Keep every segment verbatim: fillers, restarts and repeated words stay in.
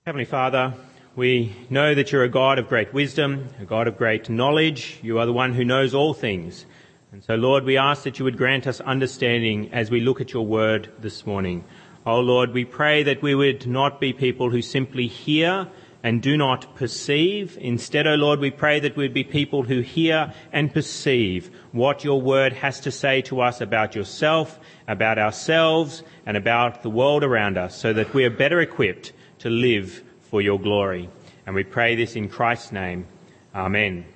Heavenly Father, we know that you're a God of great wisdom, a God of great knowledge. You are the one who knows all things. And so, Lord, we ask that you would grant us understanding as we look at your word this morning. Oh, Lord, we pray that we would not be people who simply hear and do not perceive. Instead, oh Lord, we pray that we'd be people who hear and perceive what your word has to say to us about yourself, about ourselves, and about the world around us, so that we are better equipped to live for your glory. And we pray this in Christ's name. Amen.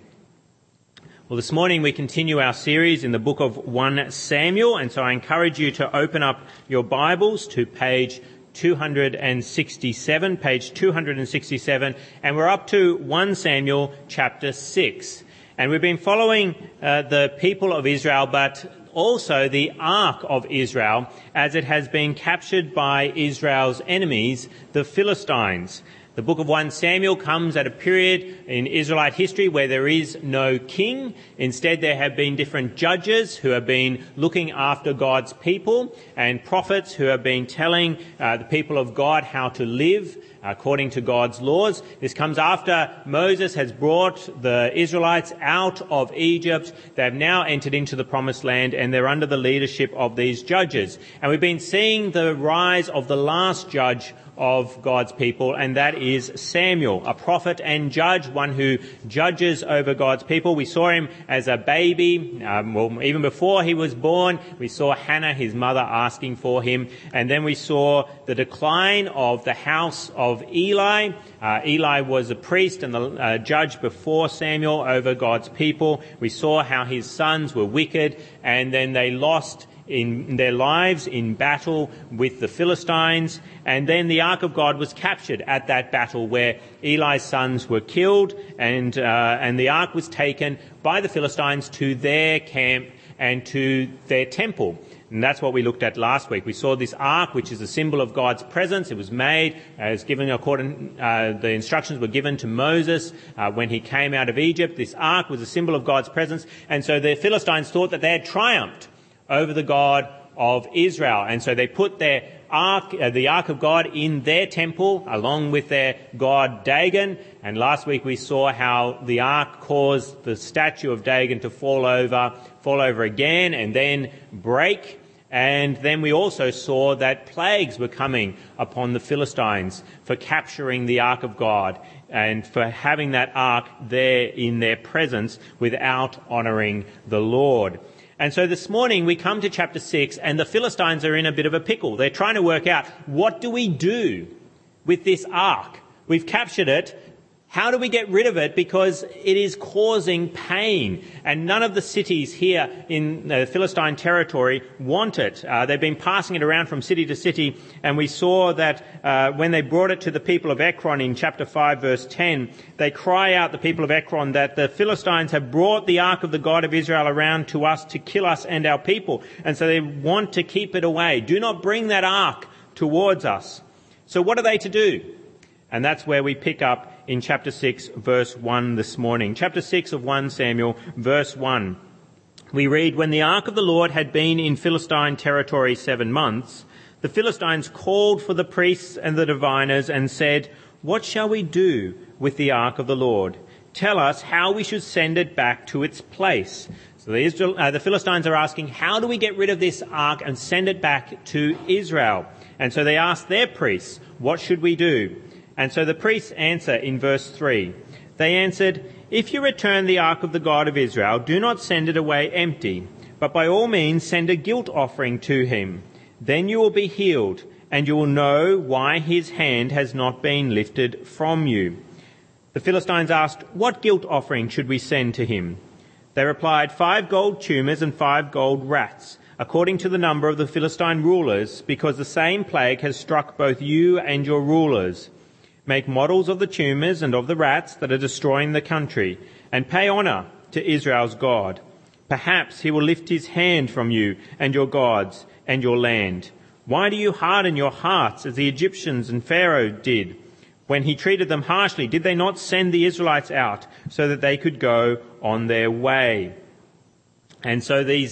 Well, this morning we continue our series in the book of First Samuel, and so I encourage you to open up your Bibles to page two hundred sixty-seven, page two hundred sixty-seven, and we're up to First Samuel chapter six. And we've been following uh, the people of Israel, but also the Ark of Israel, as it has been captured by Israel's enemies, the Philistines. The book of First Samuel comes at a period in Israelite history where there is no king. Instead, there have been different judges who have been looking after God's people, and prophets who have been telling uh, the people of God how to live according to God's laws. This comes after Moses has brought the Israelites out of Egypt. They have now entered into the promised land, and they're under the leadership of these judges. And we've been seeing the rise of the last judge of God's people, and that is Samuel, a prophet and judge, one who judges over God's people. We saw him as a baby, um, well, even before he was born. We saw Hannah, his mother, asking for him, and then we saw the decline of the house of Eli. Uh, Eli was a priest and the uh, judge before Samuel over God's people. We saw how his sons were wicked, and then they lost in their lives in battle with the Philistines. And then the Ark of God was captured at that battle where Eli's sons were killed, and uh, and the Ark was taken by the Philistines to their camp and to their temple. And that's what we looked at last week. We saw this ark, which is a symbol of God's presence. It was made as given according, uh, the instructions were given to Moses uh, when he came out of Egypt. This ark was a symbol of God's presence. And so the Philistines thought that they had triumphed over the God of Israel. And so they put their ark, uh, the Ark of God in their temple along with their god Dagon. And last week we saw how the ark caused the statue of Dagon to fall over, fall over again and then break. And then we also saw that plagues were coming upon the Philistines for capturing the Ark of God and for having that ark there in their presence without honouring the Lord. And so this morning we come to chapter six, and the Philistines are in a bit of a pickle. They're trying to work out, what do we do with this ark? We've captured it. How do we get rid of it? Because it is causing pain. And none of the cities here in the Philistine territory want it. Uh, they've been passing it around from city to city. And we saw that uh, when they brought it to the people of Ekron in chapter five, verse ten, they cry out, the people of Ekron, that the Philistines have brought the ark of the God of Israel around to us to kill us and our people. And so they want to keep it away. Do not bring that ark towards us. So what are they to do? And that's where we pick up in chapter six, verse one this morning. Chapter six of First Samuel, verse one. We read, "When the ark of the Lord had been in Philistine territory seven months, the Philistines called for the priests and the diviners and said, 'What shall we do with the ark of the Lord? Tell us how we should send it back to its place.'" So the, Israel, uh, the Philistines are asking, how do we get rid of this ark and send it back to Israel? And so they ask their priests, what should we do? And so the priests answer in verse three. They answered, "If you return the ark of the God of Israel, do not send it away empty, but by all means send a guilt offering to him. Then you will be healed, and you will know why his hand has not been lifted from you." The Philistines asked, "What guilt offering should we send to him?" They replied, "Five gold tumors and five gold rats, according to the number of the Philistine rulers, because the same plague has struck both you and your rulers. Make models of the tumors and of the rats that are destroying the country, and pay honour to Israel's God. Perhaps he will lift his hand from you and your gods and your land. Why do you harden your hearts as the Egyptians and Pharaoh did? When he treated them harshly, did they not send the Israelites out so that they could go on their way?" And so these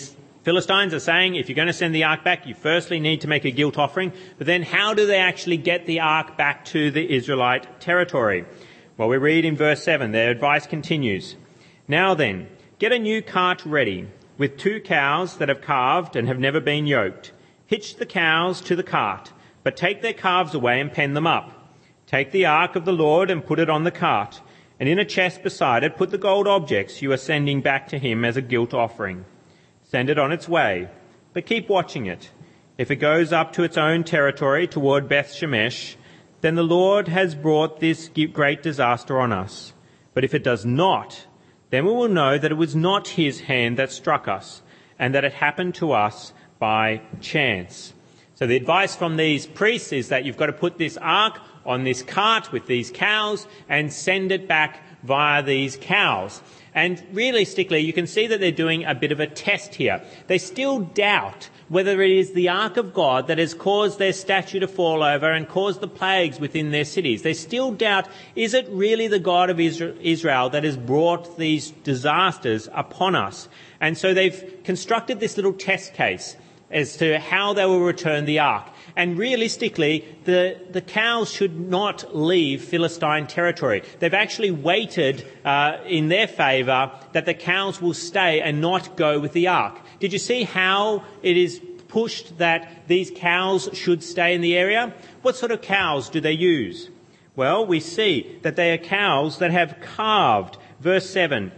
Philistines are saying, if you're going to send the ark back, you firstly need to make a guilt offering. But then how do they actually get the ark back to the Israelite territory? Well, we read in verse seven, their advice continues. Now then, get a new cart ready with two cows that have calved and have never been yoked. Hitch the cows to the cart, but take their calves away and pen them up. Take the ark of the Lord and put it on the cart, and in a chest beside it put the gold objects you are sending back to him as a guilt offering. Send it on its way, but keep watching it. If it goes up to its own territory toward Beth Shemesh, then the Lord has brought this great disaster on us. But if it does not, then we will know that it was not his hand that struck us, and that it happened to us by chance. So the advice from these priests is that you've got to put this ark on this cart with these cows and send it back via these cows. And realistically, you can see that they're doing a bit of a test here. They still doubt whether it is the ark of God that has caused their statue to fall over and caused the plagues within their cities. They still doubt, is it really the God of Israel that has brought these disasters upon us? And so they've constructed this little test case as to how they will return the ark. And realistically, the, the cows should not leave Philistine territory. They've actually waited uh, in their favour that the cows will stay and not go with the ark. Did you see how it is pushed that these cows should stay in the area? What sort of cows do they use? Well, we see that they are cows that have calved. Verse seven.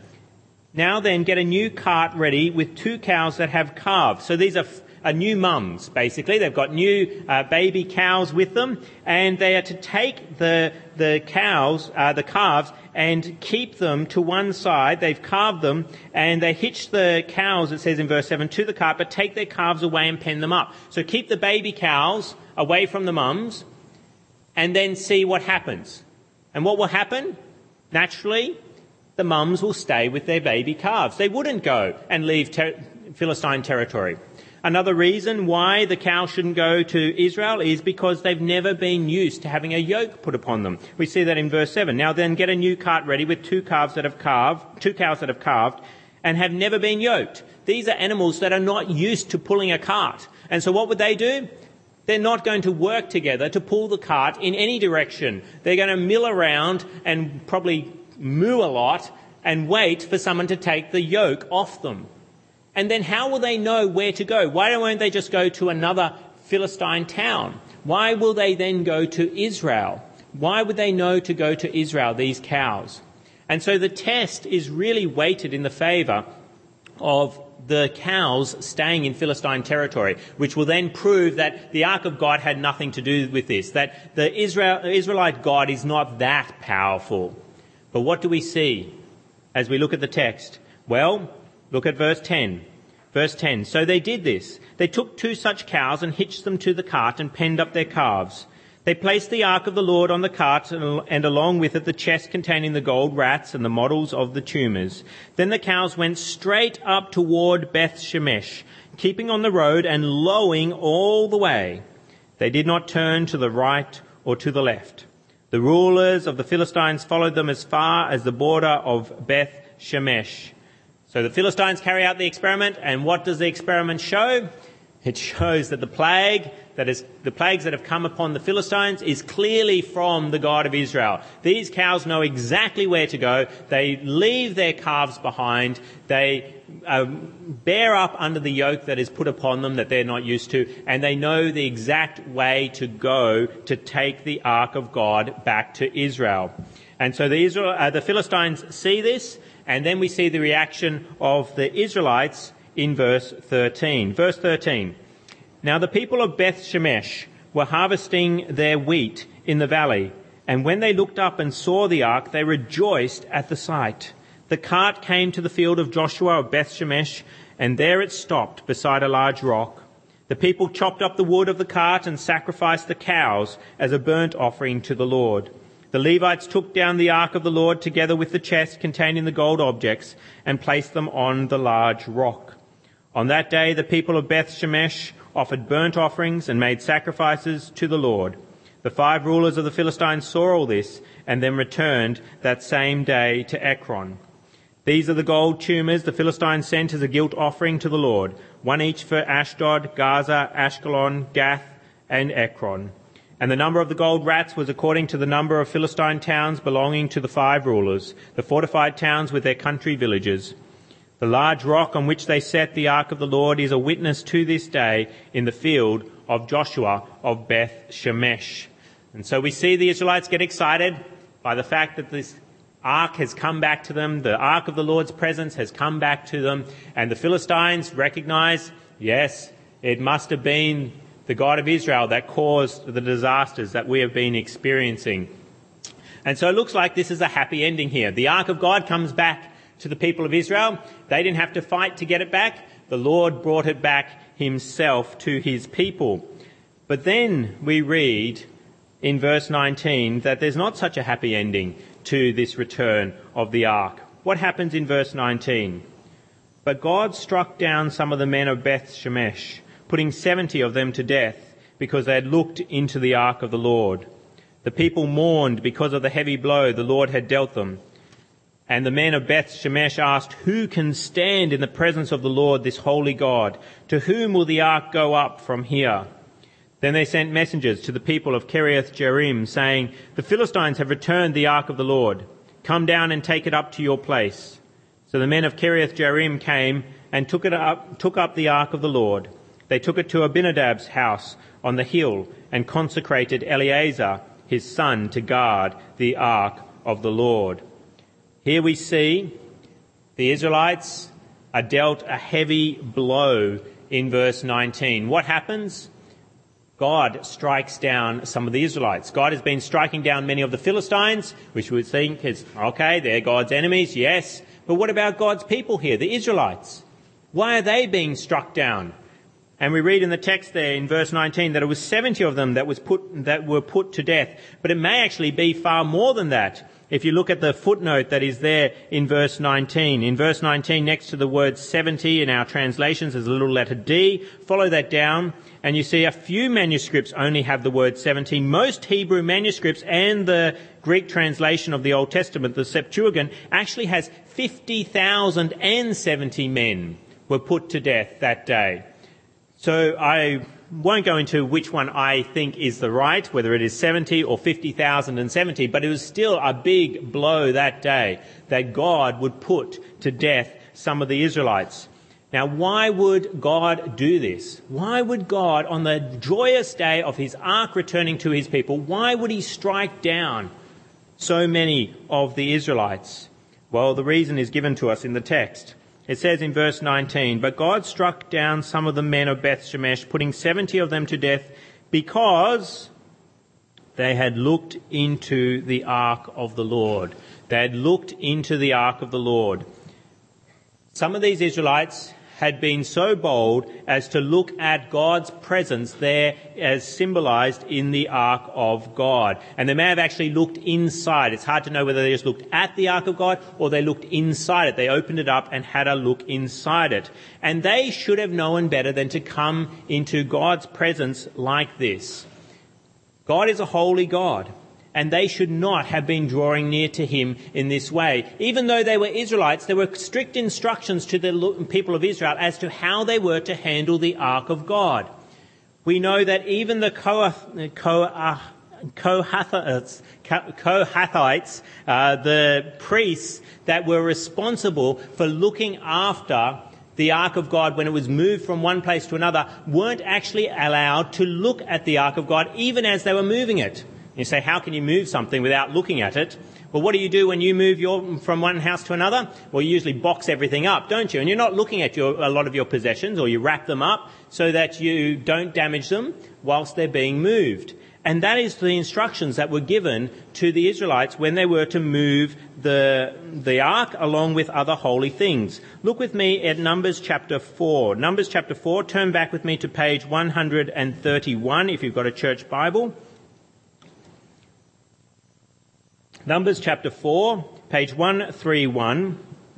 Now then, get a new cart ready with two cows that have calved. So these are are new mums, basically. They've got new uh, baby cows with them, and they are to take the the cows, uh, the calves, and keep them to one side. They've calved them, and they hitch the cows, it says in verse seven, to the cart, but take their calves away and pen them up. So keep the baby cows away from the mums, and then see what happens. And what will happen? Naturally, the mums will stay with their baby calves. They wouldn't go and leave ter- Philistine territory. Another reason why the cow shouldn't go to Israel is because they've never been used to having a yoke put upon them. We see that in verse seven. Now then, get a new cart ready with two calves that have calved, two cows that have calved and have never been yoked. These are animals that are not used to pulling a cart. And so what would they do? They're not going to work together to pull the cart in any direction. They're going to mill around and probably moo a lot and wait for someone to take the yoke off them. And then how will they know where to go? Why won't they just go to another Philistine town? Why will they then go to Israel? Why would they know to go to Israel, these cows? And so the test is really weighted in the favour of the cows staying in Philistine territory, which will then prove that the Ark of God had nothing to do with this, that the Israel, Israelite God is not that powerful. But what do we see as we look at the text? Well, look at verse ten. Verse ten. So they did this. They took two such cows and hitched them to the cart and penned up their calves. They placed the ark of the Lord on the cart and, and along with it the chest containing the gold rats and the models of the tumours. Then the cows went straight up toward Beth Shemesh, keeping on the road and lowing all the way. They did not turn to the right or to the left. The rulers of the Philistines followed them as far as the border of Beth Shemesh. So the Philistines carry out the experiment, and what does the experiment show? It shows that the plague, that is, the plagues that have come upon the Philistines is clearly from the God of Israel. These cows know exactly where to go. They leave their calves behind. They um, bear up under the yoke that is put upon them that they're not used to, and they know the exact way to go to take the ark of God back to Israel. And so the, Israel, uh, the Philistines see this, and then we see the reaction of the Israelites in verse thirteen. Verse thirteen. Now the people of Beth Shemesh were harvesting their wheat in the valley, and when they looked up and saw the ark, they rejoiced at the sight. The cart came to the field of Joshua of Beth Shemesh, and there it stopped beside a large rock. The people chopped up the wood of the cart and sacrificed the cows as a burnt offering to the Lord. The Levites took down the ark of the Lord together with the chest containing the gold objects and placed them on the large rock. On that day, the people of Beth Shemesh offered burnt offerings and made sacrifices to the Lord. The five rulers of the Philistines saw all this and then returned that same day to Ekron. These are the gold tumors the Philistines sent as a guilt offering to the Lord, one each for Ashdod, Gaza, Ashkelon, Gath, and Ekron. And the number of the gold rats was according to the number of Philistine towns belonging to the five rulers, the fortified towns with their country villages. The large rock on which they set the ark of the Lord is a witness to this day in the field of Joshua of Beth Shemesh. And so we see the Israelites get excited by the fact that this ark has come back to them. The ark of the Lord's presence has come back to them. And the Philistines recognize, yes, it must have been the God of Israel that caused the disasters that we have been experiencing. And so it looks like this is a happy ending here. The ark of God comes back to the people of Israel. They didn't have to fight to get it back. The Lord brought it back himself to his people. But then we read in verse nineteen that there's not such a happy ending to this return of the ark. What happens in verse nineteen? But God struck down some of the men of Beth Shemesh, putting seventy of them to death, because they had looked into the ark of the Lord. The people mourned because of the heavy blow the Lord had dealt them. And the men of Beth Shemesh asked, who can stand in the presence of the Lord, this holy God? To whom will the ark go up from here? Then they sent messengers to the people of Kiriath Jearim, saying, the Philistines have returned the ark of the Lord. Come down and take it up to your place. So the men of Kiriath Jearim came and took it up, took up the ark of the Lord. They took it to Abinadab's house on the hill and consecrated Eleazar, his son, to guard the ark of the Lord. Here we see the Israelites are dealt a heavy blow in verse nineteen. What happens? God strikes down some of the Israelites. God has been striking down many of the Philistines, which we would think is, okay, they're God's enemies, yes. But what about God's people here, the Israelites? Why are they being struck down? And we read in the text there in verse nineteen that it was seventy of them that was put, that were put to death. But it may actually be far more than that. If you look at the footnote that is there in verse nineteen. In verse nineteen, next to the word seventy in our translations, there's a little letter D. Follow that down, and you see a few manuscripts only have the word seventy. Most Hebrew manuscripts and the Greek translation of the Old Testament, the Septuagint, actually has fifty thousand seventy men were put to death that day. So I won't go into which one I think is the right, whether it is seventy or fifty thousand seventy, but it was still a big blow that day that God would put to death some of the Israelites. Now, why would God do this? Why would God, on the joyous day of his ark returning to his people, why would he strike down so many of the Israelites? Well, the reason is given to us in the text. It says in verse nineteen, but God struck down some of the men of Beth Shemesh, putting seventy of them to death, because they had looked into the ark of the Lord. They had looked into the ark of the Lord. Some of these Israelites had been so bold as to look at God's presence there as symbolized in the ark of God. And they may have actually looked inside. It's hard to know whether they just looked at the ark of God or they looked inside it. They opened it up and had a look inside it. And they should have known better than to come into God's presence like this. God is a holy God, and they should not have been drawing near to him in this way. Even though they were Israelites, there were strict instructions to the people of Israel as to how they were to handle the ark of God. We know that even the Kohath, Kohath, Kohathites, Kohathites uh, the priests that were responsible for looking after the ark of God when it was moved from one place to another, weren't actually allowed to look at the ark of God even as they were moving it. You say, how can you move something without looking at it? Well, what do you do when you move your, from one house to another? Well, you usually box everything up, don't you? And you're not looking at your, a lot of your possessions, or you wrap them up so that you don't damage them whilst they're being moved. And that is the instructions that were given to the Israelites when they were to move the, the ark along with other holy things. Look with me at Numbers chapter four. Numbers chapter four, turn back with me to page one hundred thirty-one if you've got a church Bible. Numbers chapter four, page one thirty-one,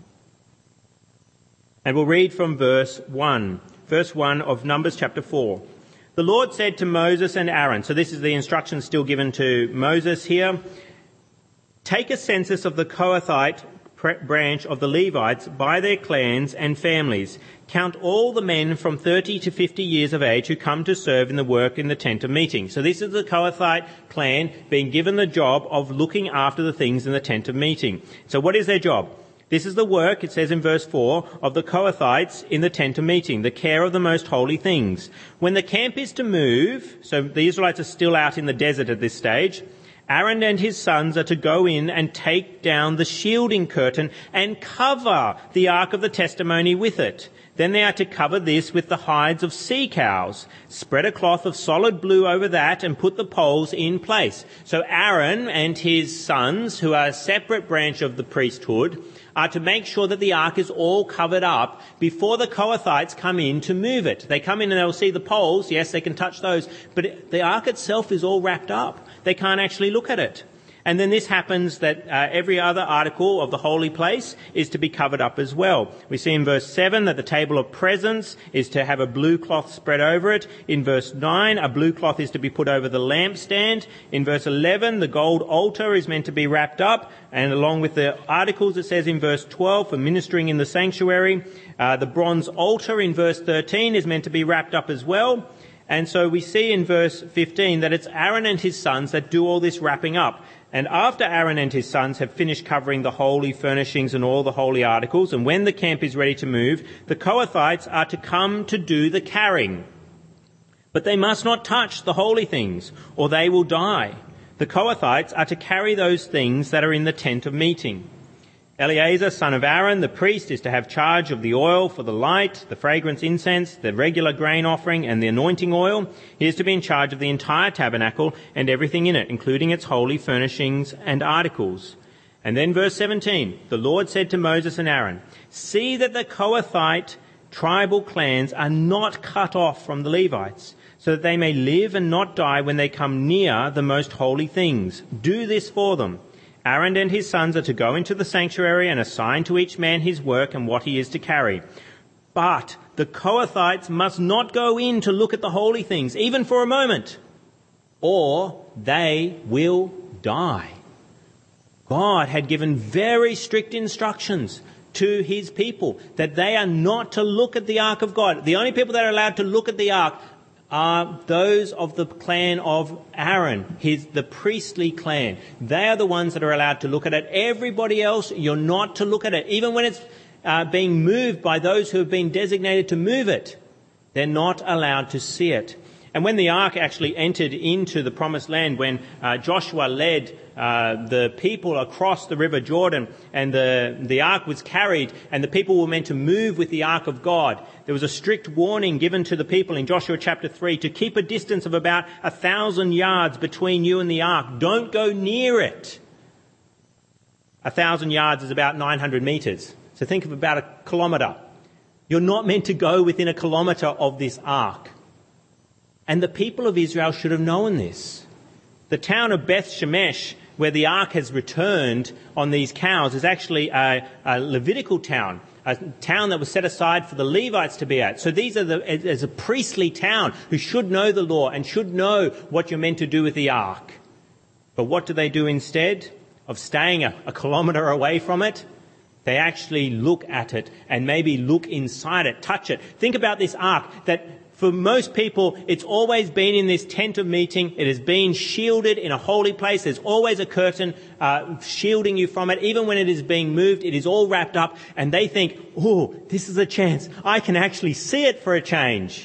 and we'll read from verse one. Verse one of Numbers chapter four. The Lord said to Moses and Aaron, so this is the instruction still given to Moses here, take a census of the Kohathite branch of the Levites by their clans and families. Count all the men from thirty to fifty years of age who come to serve in the work in the tent of meeting. So this is the Kohathite clan being given the job of looking after the things in the tent of meeting. So what is their job? This is the work, it says in verse four, of the Kohathites in the tent of meeting, the care of the most holy things. When the camp is to move, so the Israelites are still out in the desert at this stage, Aaron and his sons are to go in and take down the shielding curtain and cover the ark of the testimony with it. Then they are to cover this with the hides of sea cows, spread a cloth of solid blue over that and put the poles in place. So Aaron and his sons, who are a separate branch of the priesthood, are to make sure that the ark is all covered up before the Kohathites come in to move it. They come in and they'll see the poles. Yes, they can touch those, but it, the ark itself is all wrapped up. They can't actually look at it. And then this happens that uh, every other article of the holy place is to be covered up as well. We see in verse seven that the table of presence is to have a blue cloth spread over it. In verse nine, a blue cloth is to be put over the lampstand. In verse eleven, the gold altar is meant to be wrapped up. And along with the articles, it says in verse twelve, for ministering in the sanctuary, uh, the bronze altar in verse thirteen is meant to be wrapped up as well. And so we see in verse fifteen that it's Aaron and his sons that do all this wrapping up. And after Aaron and his sons have finished covering the holy furnishings and all the holy articles, and when the camp is ready to move, the Kohathites are to come to do the carrying. But they must not touch the holy things, or they will die. The Kohathites are to carry those things that are in the tent of meeting. Eleazar, son of Aaron, the priest, is to have charge of the oil for the light, the fragrance incense, the regular grain offering, and the anointing oil. He is to be in charge of the entire tabernacle and everything in it, including its holy furnishings and articles. And then verse seventeen, the Lord said to Moses and Aaron, see that the Kohathite tribal clans are not cut off from the Levites, so that they may live and not die when they come near the most holy things. Do this for them. Aaron and his sons are to go into the sanctuary and assign to each man his work and what he is to carry. But the Kohathites must not go in to look at the holy things, even for a moment, or they will die. God had given very strict instructions to his people that they are not to look at the ark of God. The only people that are allowed to look at the ark are those of the clan of Aaron, his, the priestly clan. They are the ones that are allowed to look at it. Everybody else, you're not to look at it. Even when it's uh, being moved by those who have been designated to move it, they're not allowed to see it. And when the ark actually entered into the promised land, when uh, Joshua led uh, the people across the river Jordan and the, the ark was carried and the people were meant to move with the ark of God, there was a strict warning given to the people in Joshua chapter three to keep a distance of about a thousand yards between you and the ark. Don't go near it. A thousand yards is about nine hundred metres. So think of about a kilometre. You're not meant to go within a kilometre of this ark. And the people of Israel should have known this. The town of Beth Shemesh, where the ark has returned on these cows, is actually a, a Levitical town, a town that was set aside for the Levites to be at. So these are the, as a priestly town who should know the law and should know what you're meant to do with the ark. But what do they do instead of staying a, a kilometre away from it? They actually look at it and maybe look inside it, touch it. Think about this ark that for most people, it's always been in this tent of meeting. It has been shielded in a holy place. There's always a curtain uh, shielding you from it. Even when it is being moved, it is all wrapped up. And they think, oh, this is a chance. I can actually see it for a change.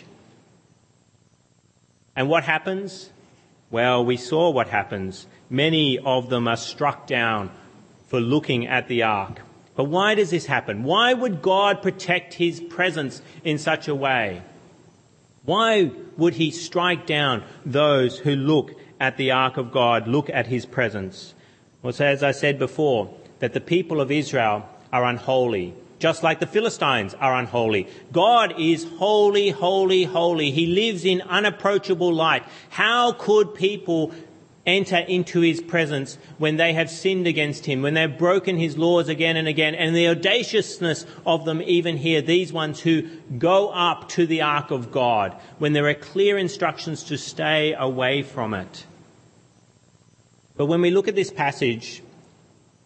And what happens? Well, we saw what happens. Many of them are struck down for looking at the ark. But why does this happen? Why would God protect his presence in such a way? Why would he strike down those who look at the ark of God, look at his presence? Well, so as I said before, that the people of Israel are unholy, just like the Philistines are unholy. God is holy, holy, holy. He lives in unapproachable light. How could people enter into his presence when they have sinned against him, when they've broken his laws again and again, and the audaciousness of them even here, these ones who go up to the ark of God, when there are clear instructions to stay away from it. But when we look at this passage,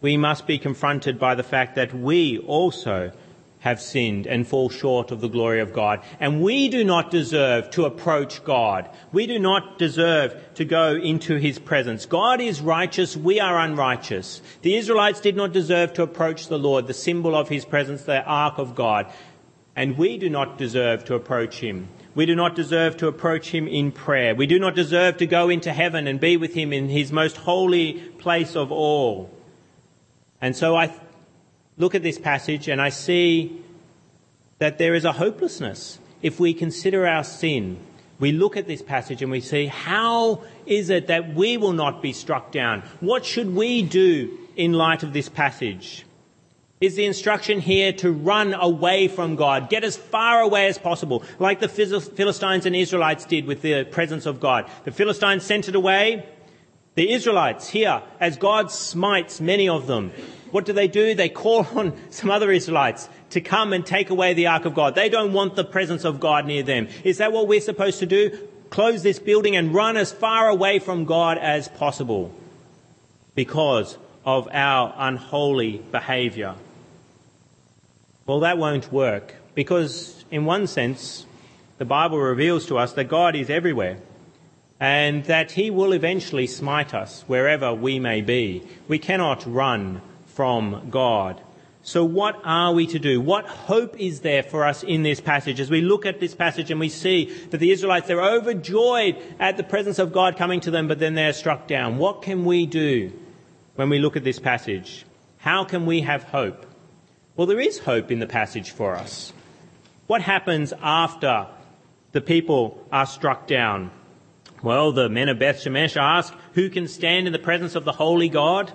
we must be confronted by the fact that we also have sinned and fall short of the glory of God. And we do not deserve to approach God. We do not deserve to go into his presence. God is righteous, we are unrighteous. The Israelites did not deserve to approach the Lord, the symbol of his presence, the ark of God. And we do not deserve to approach him. We do not deserve to approach him in prayer. We do not deserve to go into heaven and be with him in his most holy place of all. And so I look at this passage and I see that there is a hopelessness. If we consider our sin, we look at this passage and we see, how is it that we will not be struck down? What should we do in light of this passage? Is the instruction here to run away from God, get as far away as possible, like the Philistines and Israelites did with the presence of God? The Philistines sent it away. The Israelites here, as God smites many of them, what do they do? They call on some other Israelites to come and take away the ark of God. They don't want the presence of God near them. Is that what we're supposed to do? Close this building and run as far away from God as possible because of our unholy behaviour? Well, that won't work, because in one sense, the Bible reveals to us that God is everywhere and that he will eventually smite us wherever we may be. We cannot run from God. So what are we to do? What hope is there for us in this passage? As we look at this passage and we see that the Israelites, they're overjoyed at the presence of God coming to them, but then they're struck down. What can we do when we look at this passage? How can we have hope? Well, there is hope in the passage for us. What happens after the people are struck down? Well, the men of Beth Shemesh ask, who can stand in the presence of the holy God?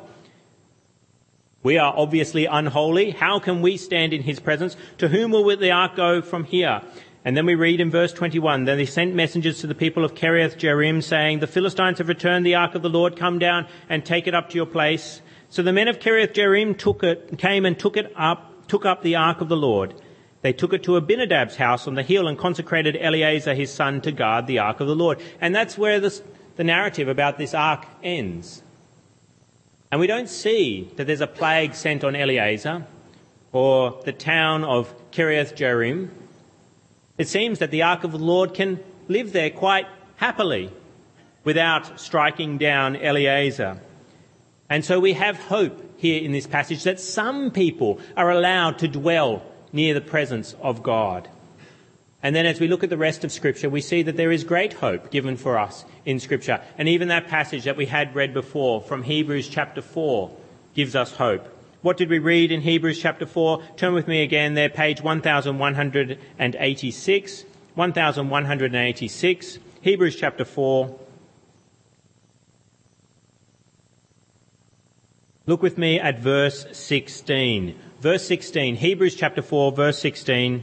We are obviously unholy. How can we stand in his presence? To whom will the ark go from here? And then we read in verse twenty-one, then they sent messengers to the people of Kiriath Jearim, saying, the Philistines have returned the ark of the Lord. Come down and take it up to your place. So the men of Kiriath Jearim took it, came and took it up, took up the ark of the Lord. They took it to Abinadab's house on the hill and consecrated Eleazar his son to guard the ark of the Lord. And that's where this, the narrative about this ark ends. And we don't see that there's a plague sent on Eleazar or the town of Kiriath Jearim. It seems that the ark of the Lord can live there quite happily without striking down Eleazar. And so we have hope here in this passage that some people are allowed to dwell near the presence of God. And then as we look at the rest of Scripture, we see that there is great hope given for us in Scripture. And even that passage that we had read before from Hebrews chapter four gives us hope. What did we read in Hebrews chapter four? Turn with me again there, page one thousand one hundred eighty-six. one thousand one hundred eighty-six, Hebrews chapter four. Look with me at verse sixteen. Verse sixteen, Hebrews chapter four, verse sixteen.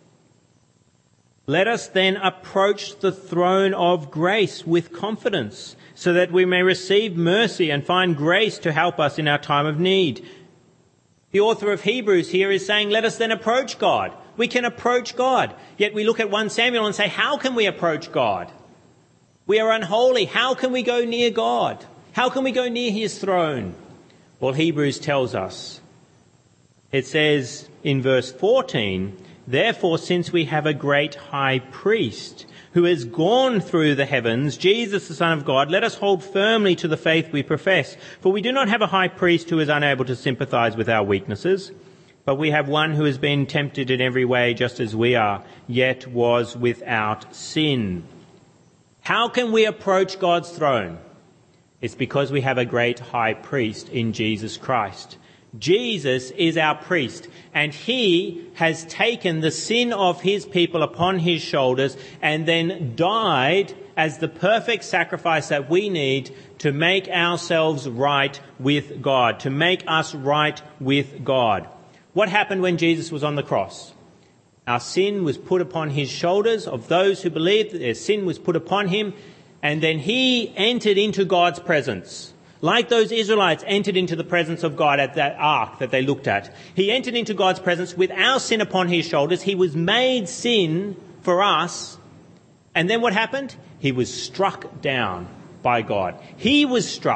Let us then approach the throne of grace with confidence, so that we may receive mercy and find grace to help us in our time of need. The author of Hebrews here is saying, let us then approach God. We can approach God. Yet we look at First Samuel and say, how can we approach God? We are unholy. How can we go near God? How can we go near his throne? Well, Hebrews tells us. It says in verse fourteen, therefore, since we have a great high priest who has gone through the heavens, Jesus, the Son of God, let us hold firmly to the faith we profess. For we do not have a high priest who is unable to sympathize with our weaknesses, but we have one who has been tempted in every way just as we are, yet was without sin. How can we approach God's throne? It's because we have a great high priest in Jesus Christ. Jesus is our priest, and he has taken the sin of his people upon his shoulders and then died as the perfect sacrifice that we need to make ourselves right with God, to make us right with God. What happened when Jesus was on the cross? Our sin was put upon his shoulders of those who believed that their sin was put upon him, and then he entered into God's presence. Like those Israelites entered into the presence of God at that ark that they looked at. He entered into God's presence with our sin upon his shoulders. He was made sin for us. And then what happened? He was struck down by God. He was struck.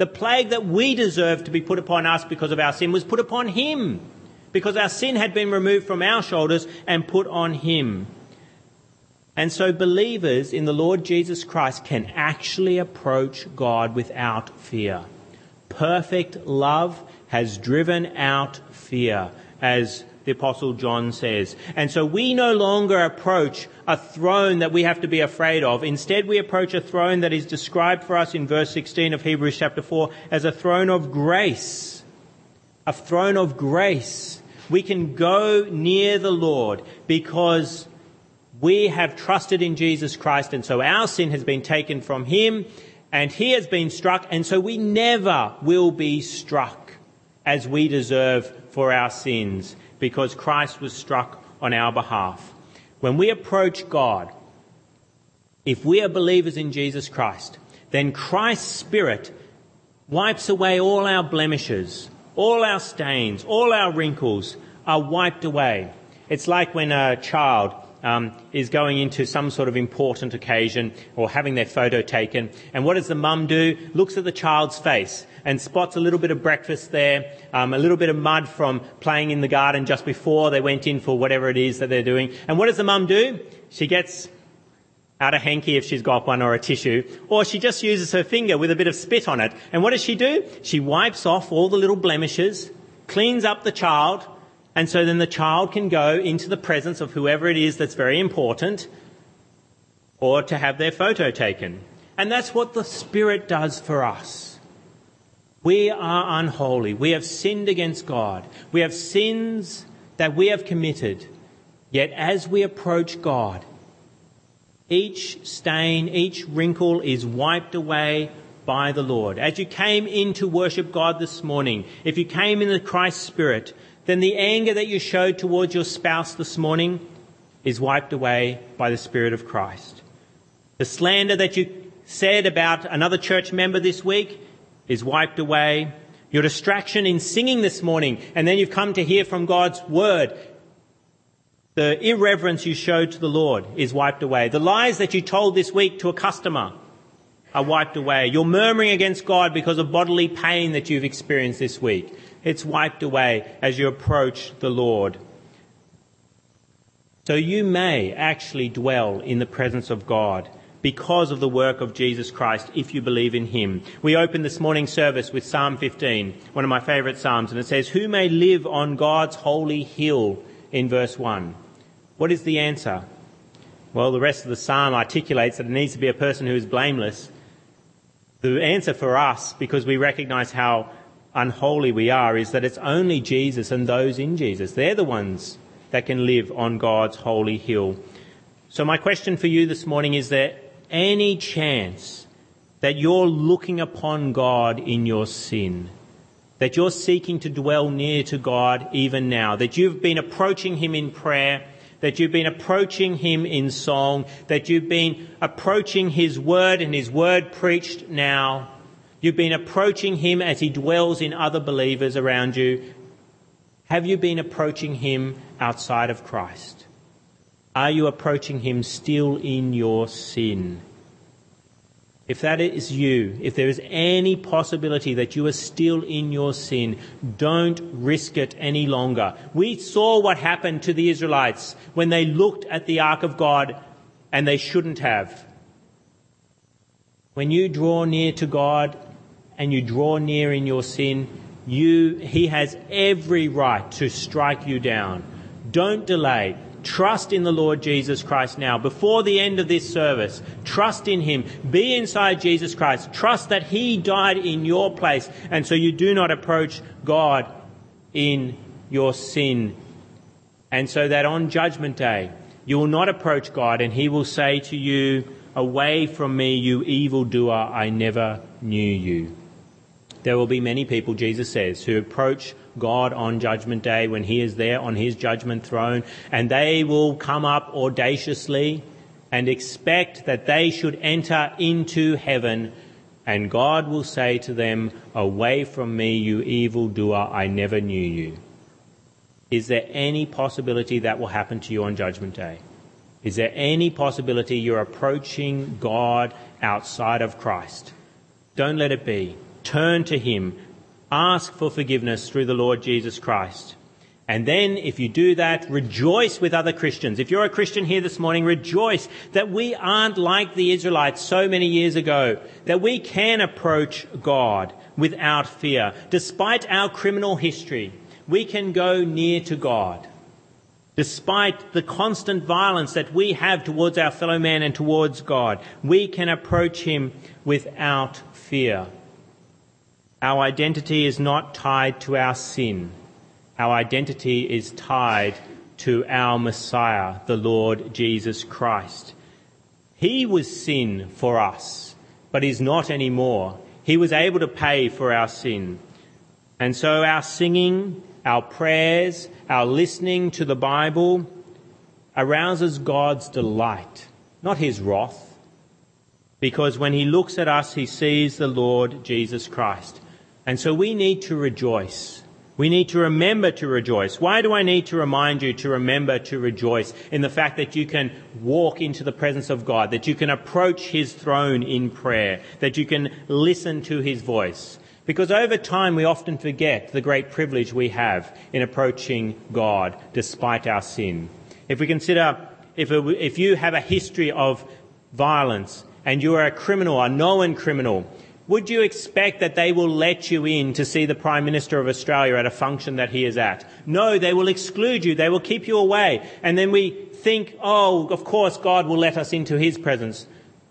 The plague that we deserve to be put upon us because of our sin was put upon him, because our sin had been removed from our shoulders and put on him. And so believers in the Lord Jesus Christ can actually approach God without fear. Perfect love has driven out fear, as the Apostle John says. And so we no longer approach a throne that we have to be afraid of. Instead, we approach a throne that is described for us in verse sixteen of Hebrews chapter four as a throne of grace. A throne of grace. We can go near the Lord because we have trusted in Jesus Christ, and so our sin has been taken from him, and he has been struck, and so we never will be struck as we deserve for our sins, because Christ was struck on our behalf. When we approach God, if we are believers in Jesus Christ, then Christ's Spirit wipes away all our blemishes, all our stains, all our wrinkles are wiped away. It's like when a child Um, is going into some sort of important occasion or having their photo taken. And what does the mum do? Looks at the child's face and spots a little bit of breakfast there, um, a little bit of mud from playing in the garden just before they went in for whatever it is that they're doing. And what does the mum do? She gets out a hanky if she's got one or a tissue, or she just uses her finger with a bit of spit on it. And what does she do? She wipes off all the little blemishes, cleans up the child, and so then the child can go into the presence of whoever it is that's very important, or to have their photo taken. And that's what the Spirit does for us. We are unholy. We have sinned against God. We have sins that we have committed. Yet as we approach God, each stain, each wrinkle is wiped away by the Lord. As you came in to worship God this morning, if you came in the Christ Spirit, then the anger that you showed towards your spouse this morning is wiped away by the Spirit of Christ. The slander that you said about another church member this week is wiped away. Your distraction in singing this morning, and then you've come to hear from God's word, the irreverence you showed to the Lord is wiped away. The lies that you told this week to a customer are wiped away. You're murmuring against God because of bodily pain that you've experienced this week. It's wiped away as you approach the Lord. So you may actually dwell in the presence of God because of the work of Jesus Christ if you believe in him. We opened this morning's service with Psalm fifteen, one of my favourite psalms, and it says, "Who may live on God's holy hill?" in verse one. What is the answer? Well, the rest of the psalm articulates that it needs to be a person who is blameless. The answer for us, because we recognise how unholy we are, is that it's only Jesus and those in Jesus. They're the ones that can live on God's holy hill. So my question for you this morning, is there any chance that you're looking upon God in your sin, that you're seeking to dwell near to God even now, that you've been approaching him in prayer, that you've been approaching him in song, that you've been approaching his word and his word preached now? You've been approaching him as he dwells in other believers around you. Have you been approaching him outside of Christ? Are you approaching him still in your sin? If that is you, if there is any possibility that you are still in your sin, don't risk it any longer. We saw what happened to the Israelites when they looked at the ark of God and they shouldn't have. When you draw near to God and you draw near in your sin, you, he has every right to strike you down. Don't delay. Trust in the Lord Jesus Christ now. Before the end of this service, trust in him. Be inside Jesus Christ. Trust that he died in your place, and so you do not approach God in your sin. And so that on Judgment Day, you will not approach God, and he will say to you, "Away from me, you evildoer, I never knew you." There will be many people, Jesus says, who approach God on Judgment Day when he is there on his judgment throne, and they will come up audaciously and expect that they should enter into heaven, and God will say to them, "Away from me, you evildoer, I never knew you." Is there any possibility that will happen to you on Judgment Day? Is there any possibility you're approaching God outside of Christ? Don't let it be. turn to him, ask for forgiveness through the Lord Jesus Christ. And then if you do that, rejoice with other Christians. If you're a Christian here this morning, rejoice that we aren't like the Israelites so many years ago, that we can approach God without fear. Despite our criminal history, we can go near to God. Despite the constant violence that we have towards our fellow man and towards God, we can approach him without fear. Our identity is not tied to our sin. Our identity is tied to our Messiah, the Lord Jesus Christ. He was sin for us, but is not anymore. He was able to pay for our sin. And so our singing, our prayers, our listening to the Bible arouses God's delight, not his wrath. Because when he looks at us, he sees the Lord Jesus Christ. And so we need to rejoice. We need to remember to rejoice. Why do I need to remind you to remember to rejoice in the fact that you can walk into the presence of God, that you can approach his throne in prayer, that you can listen to his voice? Because over time we often forget the great privilege we have in approaching God despite our sin. If we consider, if, it, if you have a history of violence and you are a criminal, a known criminal, would you expect that they will let you in to see the Prime Minister of Australia at a function that he is at? No, they will exclude you. They will keep you away. And then we think, oh, of course God will let us into his presence.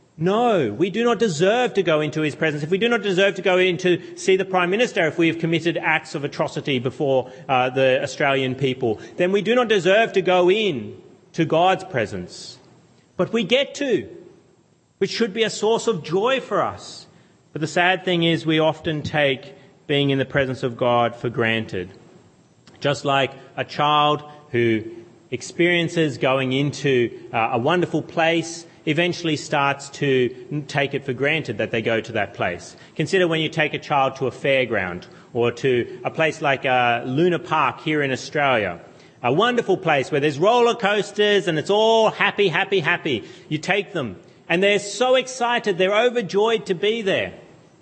No, we do not deserve to go into his presence. If we do not deserve to go in to see the Prime Minister, if we have committed acts of atrocity before uh, the Australian people, then we do not deserve to go in to God's presence. But we get to, which should be a source of joy for us. But the sad thing is we often take being in the presence of God for granted. Just like a child who experiences going into uh, a wonderful place eventually starts to take it for granted that they go to that place. Consider when you take a child to a fairground or to a place like uh, Luna Park here in Australia. A wonderful place where there's roller coasters and it's all happy, happy, happy. You take them. And they're so excited, they're overjoyed to be there.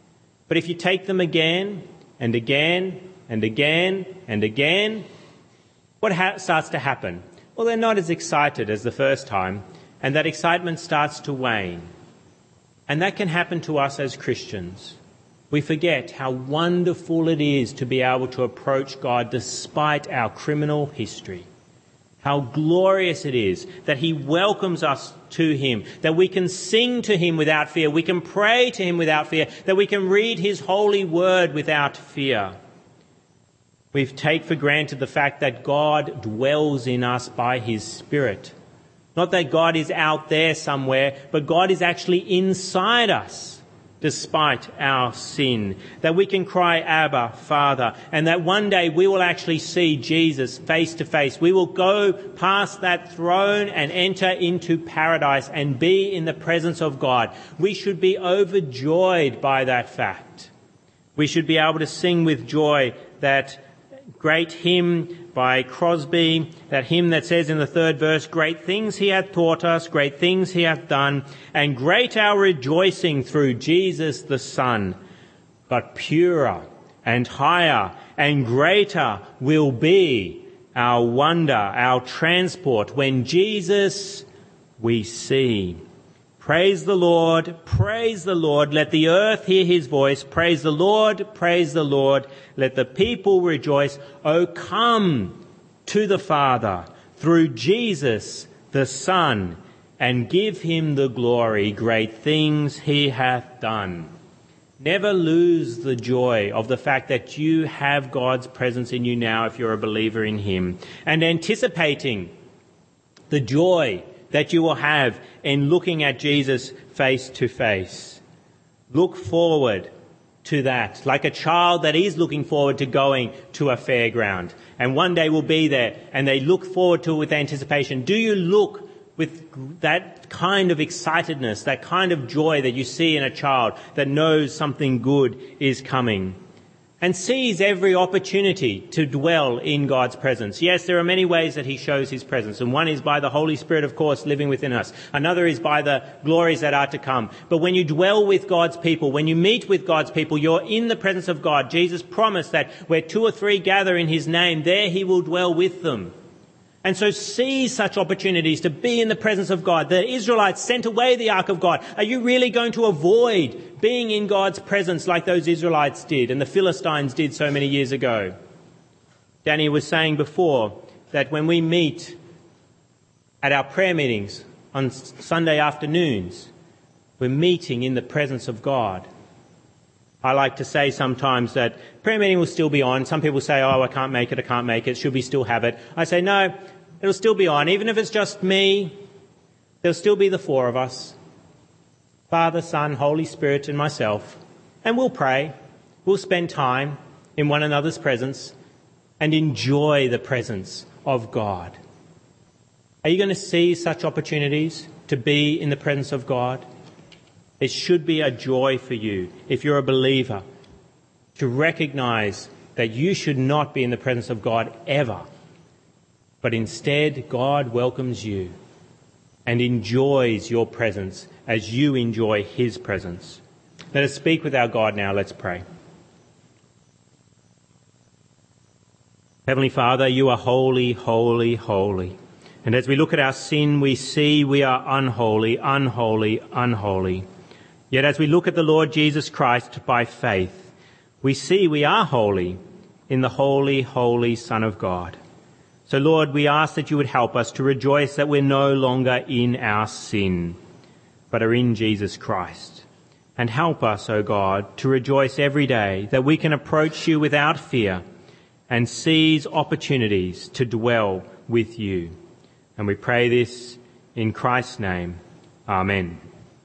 But if you take them again and again and again and again, what ha- starts to happen? Well, they're not as excited as the first time, and that excitement starts to wane. And that can happen to us as Christians. We forget how wonderful it is to be able to approach God despite our criminal history. How glorious it is that he welcomes us to him, that we can sing to him without fear, we can pray to him without fear, that we can read his holy word without fear. We take for granted the fact that God dwells in us by his Spirit. Not that God is out there somewhere, but God is actually inside us. Despite our sin, that we can cry, Abba, Father, and that one day we will actually see Jesus face to face. We will go past that throne and enter into paradise and be in the presence of God. We should be overjoyed by that fact. We should be able to sing with joy that great hymn by Crosby, that hymn that says in the third verse, great things he hath taught us, great things he hath done, and great our rejoicing through Jesus the Son. But purer and higher and greater will be our wonder, our transport, when Jesus we see. Praise the Lord, praise the Lord, let the earth hear his voice. Praise the Lord, praise the Lord, let the people rejoice. Oh, come to the Father through Jesus the Son, and give him the glory, great things he hath done. Never lose the joy of the fact that you have God's presence in you now if you're a believer in him, and anticipating the joy that you will have in looking at Jesus face to face. Look forward to that, like a child that is looking forward to going to a fairground and one day will be there, and they look forward to it with anticipation. Do you look with that kind of excitedness, that kind of joy that you see in a child that knows something good is coming? and sees every opportunity to dwell in God's presence. Yes, there are many ways that he shows his presence, and one is by the Holy Spirit, of course, living within us. Another is by the glories that are to come. But when you dwell with God's people, when you meet with God's people, you're in the presence of God. Jesus promised that where two or three gather in his name, there he will dwell with them. And so seize such opportunities to be in the presence of God. The Israelites sent away the ark of God. Are you really going to avoid being in God's presence like those Israelites did and the Philistines did so many years ago? Danny was saying before that when we meet at our prayer meetings on Sunday afternoons, we're meeting in the presence of God. I like to say sometimes that prayer meeting will still be on. Some people say, oh, I can't make it, I can't make it. Should we still have it? I say, no, it'll still be on. Even if it's just me, there'll still be the four of us. Father, Son, Holy Spirit and myself. And we'll pray. We'll spend time in one another's presence and enjoy the presence of God. Are you going to seize such opportunities to be in the presence of God? It should be a joy for you, if you're a believer, to recognize that you should not be in the presence of God ever, but instead God welcomes you and enjoys your presence as you enjoy his presence. Let us speak with our God now. Let's pray. Heavenly Father, you are holy, holy, holy. And as we look at our sin, we see we are unholy, unholy, unholy. Yet as we look at the Lord Jesus Christ by faith, we see we are holy in the holy, holy Son of God. So Lord, we ask that you would help us to rejoice that we're no longer in our sin, but are in Jesus Christ. And help us, O God, to rejoice every day that we can approach you without fear and seize opportunities to dwell with you. And we pray this in Christ's name. Amen.